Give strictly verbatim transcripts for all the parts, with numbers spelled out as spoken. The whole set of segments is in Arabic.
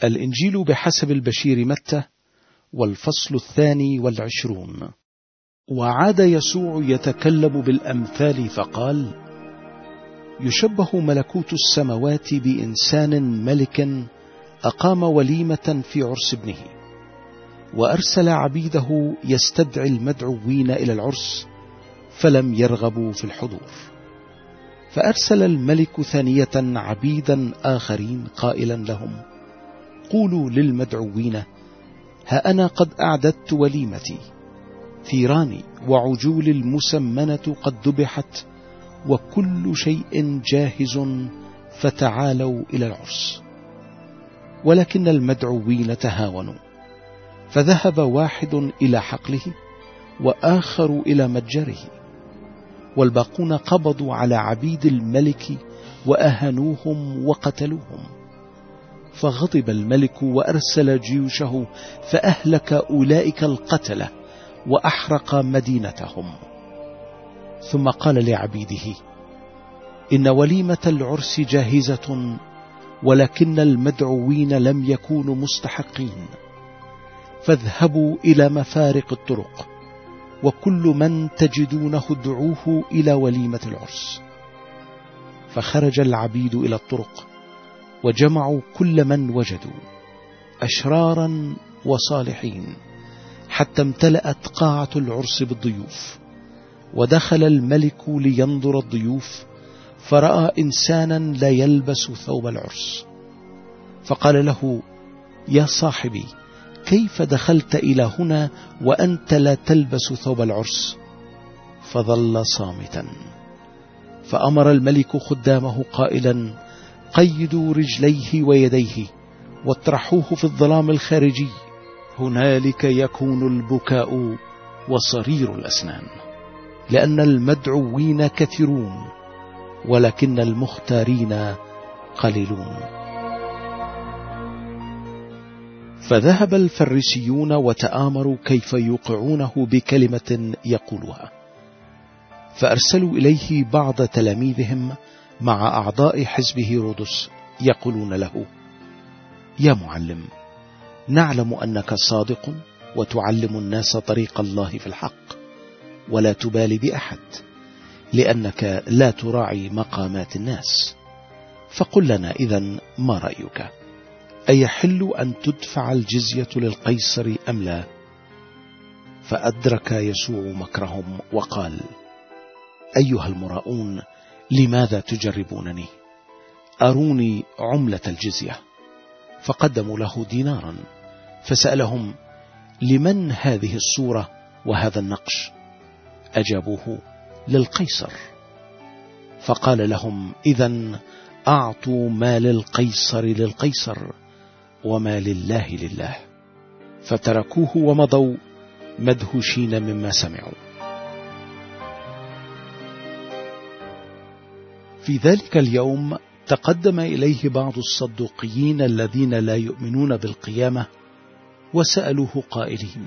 الإنجيل بحسب البشير متى، والفصل الثاني والعشرون. وعاد يسوع يتكلم بالأمثال فقال: يشبه ملكوت السماوات بإنسان ملك أقام وليمة في عرس ابنه، وأرسل عبيده يستدعي المدعوين إلى العرس، فلم يرغبوا في الحضور. فأرسل الملك ثانية عبيدا آخرين قائلا لهم: قولوا للمدعوين: ها أنا قد أعددت وليمتي، ثيراني وعجول المسمنة قد ذبحت، وكل شيء جاهز، فتعالوا إلى العرس. ولكن المدعوين تهاونوا، فذهب واحد إلى حقله وآخر إلى متجره، والباقون قبضوا على عبيد الملك وأهنوهم وقتلوهم. فغضب الملك وأرسل جيوشه فأهلك أولئك القتلة وأحرق مدينتهم. ثم قال لعبيده: إن وليمة العرس جاهزة، ولكن المدعوين لم يكونوا مستحقين، فاذهبوا إلى مفارق الطرق، وكل من تجدونه ادعوه إلى وليمة العرس. فخرج العبيد إلى الطرق، وجمعوا كل من وجدوا، أشرارا وصالحين، حتى امتلأت قاعة العرس بالضيوف. ودخل الملك لينظر الضيوف، فرأى إنسانا لا يلبس ثوب العرس، فقال له: يا صاحبي، كيف دخلت إلى هنا وأنت لا تلبس ثوب العرس؟ فظل صامتا. فأمر الملك خدامه قائلا: قيدوا رجليه ويديه واطرحوه في الظلام الخارجي، هنالك يكون البكاء وصرير الأسنان، لأن المدعوين كثيرون، ولكن المختارين قليلون. فذهب الفريسيون وتآمروا كيف يوقعونه بكلمة يقولها، فأرسلوا إليه بعض تلاميذهم مع أعضاء حزب هيرودس يقولون له: يا معلم، نعلم أنك صادق وتعلم الناس طريق الله في الحق، ولا تبالي بأحد، لأنك لا تراعي مقامات الناس. فقل لنا إذن ما رأيك؟ أيحل أن تدفع الجزية للقيصر أم لا؟ فأدرك يسوع مكرهم وقال: أيها المراؤون، لماذا تجربونني؟ أروني عملة الجزية. فقدموا له دينارا، فسألهم: لمن هذه الصورة وهذا النقش؟ أجابوه: للقيصر. فقال لهم: إذن أعطوا ما للقيصر للقيصر، وما لله لله. فتركوه ومضوا مدهوشين مما سمعوا. في ذلك اليوم تقدم إليه بعض الصدوقيين الذين لا يؤمنون بالقيامة، وسألوه قائلين: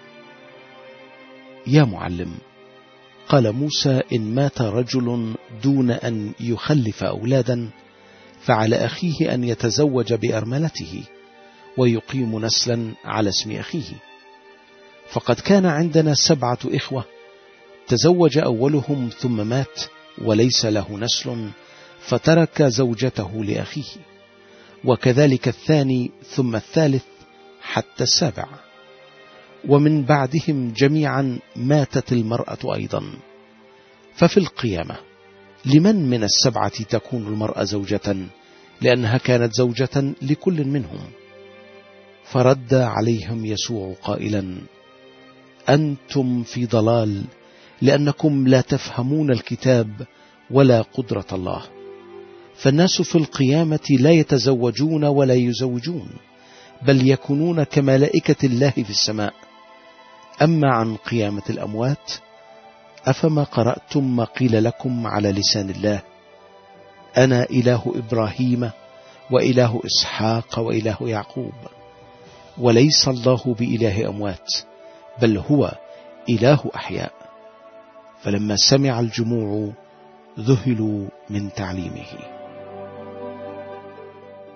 يا معلم، قال موسى: إن مات رجل دون أن يخلف أولادا، فعلى أخيه أن يتزوج بأرملته ويقيم نسلا على اسم أخيه. فقد كان عندنا سبعة إخوة، تزوج أولهم ثم مات وليس له نسل، فترك زوجته لأخيه، وكذلك الثاني ثم الثالث حتى السابع، ومن بعدهم جميعا ماتت المرأة أيضا. ففي القيامة لمن من السبعة تكون المرأة زوجة؟ لأنها كانت زوجة لكل منهم. فرد عليهم يسوع قائلا: أنتم في ضلال، لأنكم لا تفهمون الكتاب ولا قدرة الله. فالناس في القيامة لا يتزوجون ولا يزوجون، بل يكونون كملائكة الله في السماء. أما عن قيامة الأموات، أفما قرأتم ما قيل لكم على لسان الله: أنا إله إبراهيم وإله إسحاق وإله يعقوب. وليس الله بإله أموات، بل هو إله أحياء. فلما سمع الجموع ذهلوا من تعليمه.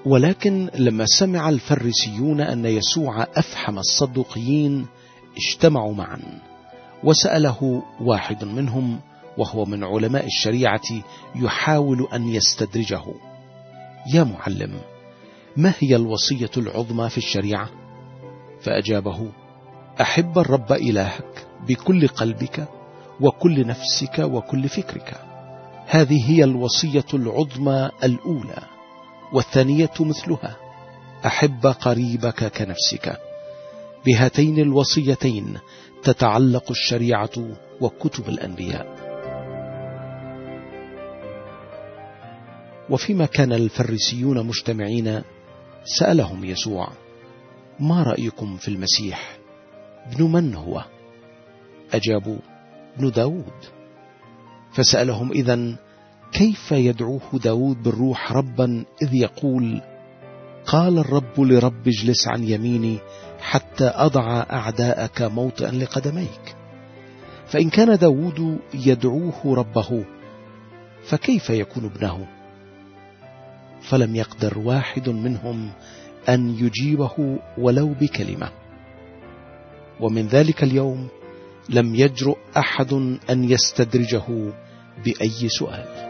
ولكن لما سمع الفريسيون أن يسوع أفحم الصدوقيين اجتمعوا معا، وسأله واحد منهم وهو من علماء الشريعة يحاول أن يستدرجه: يا معلم، ما هي الوصية العظمى في الشريعة؟ فأجابه: أحب الرب إلهك بكل قلبك وكل نفسك وكل فكرك، هذه هي الوصية العظمى الأولى، والثانية مثلها: أحب قريبك كنفسك. بهاتين الوصيتين تتعلق الشريعة وكتب الأنبياء. وفيما كان الفريسيون مجتمعين سألهم يسوع: ما رأيكم في المسيح؟ ابن من هو؟ أجابوا: ابن داود. فسألهم: إذن كيف يدعوه داود بالروح ربا إذ يقول: قال الرب لرب اجلس عن يميني حتى أضع أعداءك موطئا لقدميك؟ فإن كان داود يدعوه ربه فكيف يكون ابنه؟ فلم يقدر واحد منهم أن يجيبه ولو بكلمة. ومن ذلك اليوم لم يجرؤ أحد أن يستدرجه بأي سؤال.